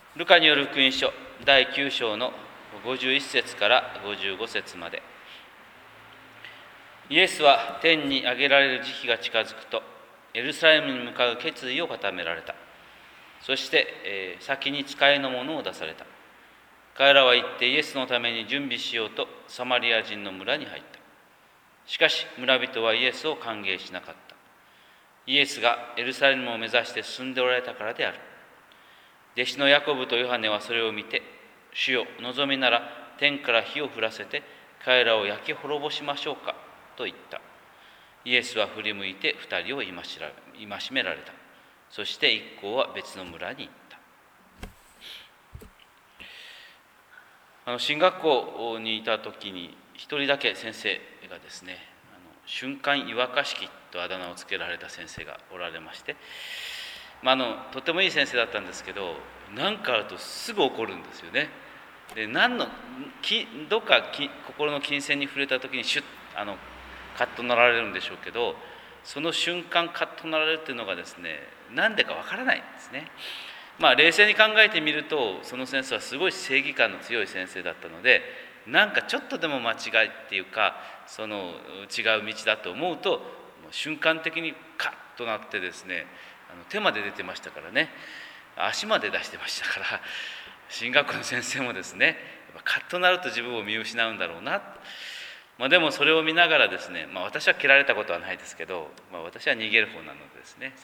ルカによる福音書第9章の51節から55節まで。イエスは天に上げられる時期が近づくと、エルサレムに向かう決意を固められた。そして、先に使いの者を出された。彼らは行ってイエスのために準備しようとサマリア人の村に入った。しかし村人はイエスを歓迎しなかった。イエスがエルサレムを目指して進んでおられたからである。弟子のヤコブとヨハネはそれを見て、主よ、望みなら天から火を降らせて彼らを焼き滅ぼしましょうかと言った。イエスは振り向いて二人を戒められた。そして一行は別の村に行った。進学校にいた時に一人だけ先生がですね、瞬間湯沸かし器とあだ名をつけられた先生がおられまして、とてもいい先生だったんですけど、何かあるとすぐ怒るんですよね。で、どっか心の金銭に触れた時にシュッカッとなられるんでしょうけど、その瞬間カッとなられるっていうのがですね、何でかわからないんですね。冷静に考えてみると、その先生はすごい正義感の強い先生だったので、なんかちょっとでも間違いっていうか、その違う道だと思うと、瞬間的にカッとなってですね、手まで出てましたからね、足まで出してましたから、進学校の先生もですね、カッとなると自分を見失うんだろうな。でもそれを見ながらですね、私は蹴られたことはないですけど、私は逃げる方なのでですね、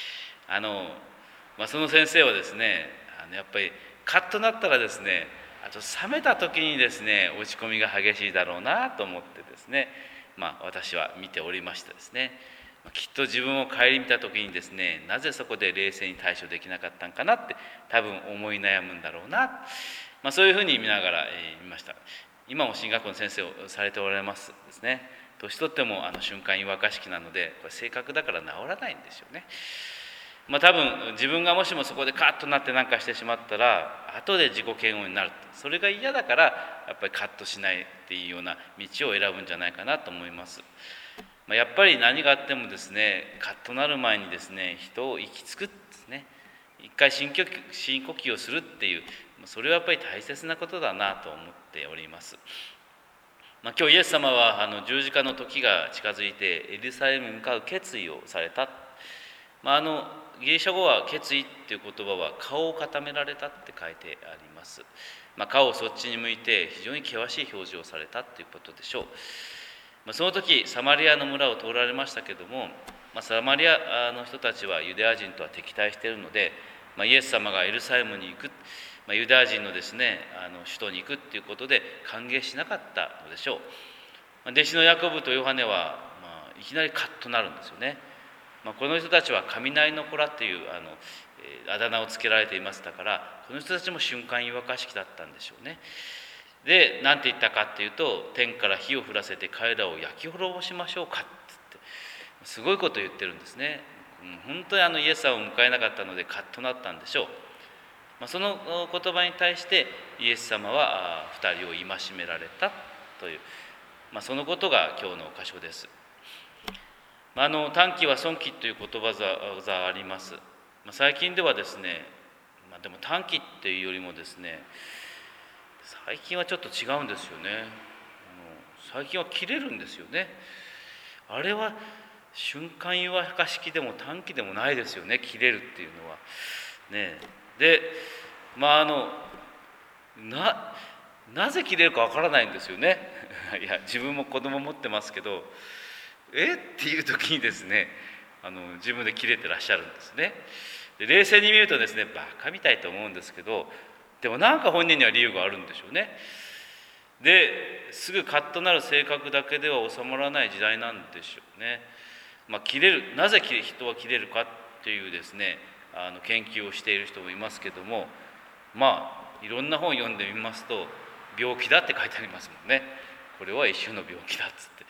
その先生はですね、やっぱりカッとなったらですね、あと冷めた時にですね、落ち込みが激しいだろうなと思ってですね、私は見ておりましたですね。きっと自分を顧みた時にですね、なぜそこで冷静に対処できなかったんかなって多分思い悩むんだろうな、そういうふうに見ながら見ました。今も進学校の先生をされておられますですね。年取っても瞬間湯沸かし器なので、これ性格だから治らないんですよね。多分自分がもしもそこでカッとなって何かしてしまったら、後で自己嫌悪になると、それが嫌だからやっぱりカッとしないっていうような道を選ぶんじゃないかなと思います。やっぱり何があってもですね、カッとなる前にですね、人を行き着くですね、一回深呼吸をするっていう、それはやっぱり大切なことだなと思っております。今日イエス様は十字架の時が近づいてエルサレムに向かう決意をされた。ギリシャ語は決意っていう言葉は顔を固められたって書いてあります。顔をそっちに向いて非常に険しい表情をされたっていうことでしょう。その時サマリアの村を通られましたけども、サマリアの人たちはユダヤ人とは敵対しているので、イエス様がエルサレムに行く、ユダヤ人のですね、首都に行くっていうことで歓迎しなかったのでしょう。弟子のヤコブとヨハネは、いきなりカッとなるんですよね。この人たちは雷の子らっていうあだ名をつけられていましたから、この人たちも瞬間湯沸かし器だったんでしょうね。で、何て言ったかっていうと、天から火を降らせて彼らを焼き滅ぼしましょうかって言って、すごいことを言ってるんですね。本当にイエス様を迎えなかったのでカッとなったんでしょう。その言葉に対してイエス様は二人を戒められたという、そのことが今日の箇所です。短気は損気という言葉があります。最近ではですね、でも短気っていうよりもですね、最近はちょっと違うんですよね。最近は切れるんですよね。あれは瞬間湯沸かし器でも短気でもないですよね、切れるっていうのはね。で、なぜ切れるかわからないんですよね。いや、自分も子供持ってますけど、っていう時にですね、自分で切れてらっしゃるんですね。で、冷静に見るとですね、バカみたいと思うんですけど、でもなんか本人には理由があるんでしょうね。ですぐカッとなる性格だけでは収まらない時代なんでしょうね。切れる、なぜ人は切れるかっていうですね、研究をしている人もいますけども、いろんな本を読んでみますと、病気だって書いてありますもんね。これは一種の病気だっつって、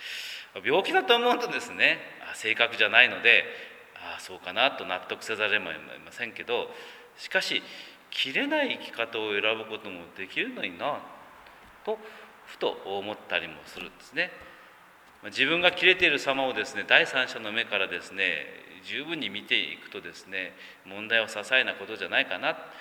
病気だと思うとですね、性格じゃないので、そうかなと納得せざるを得ませんけど、しかし切れない生き方を選ぶこともできるのになとふと思ったりもするんですね。自分が切れている様をですね、第三者の目からですね、十分に見ていくとですね、問題は些細なことじゃないかな。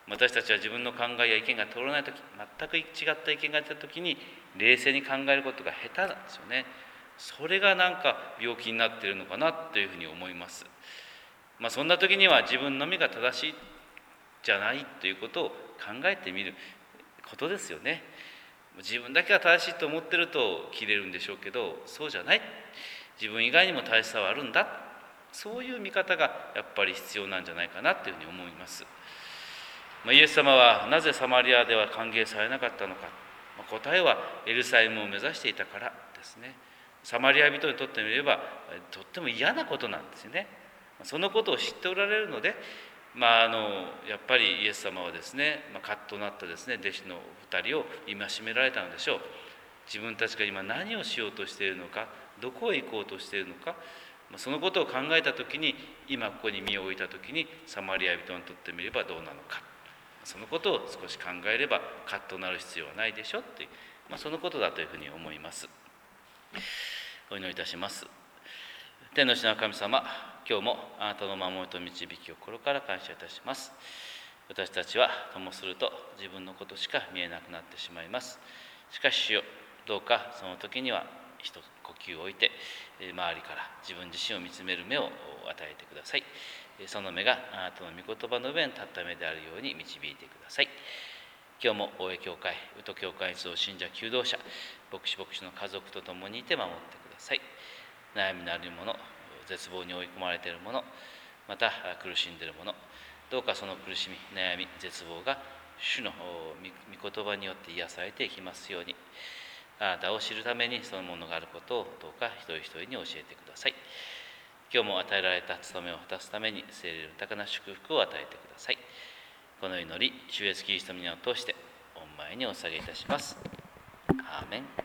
私たちは自分の考えや意見が通らないとき、全く違った意見が出たときに冷静に考えることが下手なんですよね。それがなんか病気になっているのかなというふうに思います。そんな時には自分のみが正しいじゃないということを考えてみることですよね。自分だけが正しいと思ってると切れるんでしょうけど、そうじゃない、自分以外にも正しさはあるんだ、そういう見方がやっぱり必要なんじゃないかなというふうに思います。イエス様はなぜサマリアでは歓迎されなかったのか、答えはエルサレムを目指していたからですね。サマリア人にとってみればとっても嫌なことなんですよね。そのことを知っておられるので、やっぱりイエス様はですね、カッとなったですね弟子の2人を戒められたのでしょう。自分たちが今何をしようとしているのか、どこへ行こうとしているのか、そのことを考えたときに、今ここに身を置いたときにサマリア人にとってみればどうなのか、そのことを少し考えればカッとなる必要はないでしょっていう、そのことだというふうに思います。お祈りいたします。天の父なる神様、今日もあなたの守りと導きを心から感謝いたします。私たちはともすると自分のことしか見えなくなってしまいます。しかし主よ、どうかその時には一呼吸を置いて、周りから自分自身を見つめる目を与えてください。その目があなたの御言葉の上に立った目であるように導いてください。今日も大江教会、宇都教会に集う信者求道者、牧師の家族と共にいて守ってください。悩みのある者、絶望に追い込まれている者、また苦しんでいる者、どうかその苦しみ、悩み、絶望が主の御言葉によって癒されていきますように、あなたを知るためにそのものがあることをどうか一人一人に教えてください。今日も与えられた務めを果たすために聖霊の豊かな祝福を与えてください。この祈り、主イエスキリストの皆を通して御前にお捧げいたします。アーメン。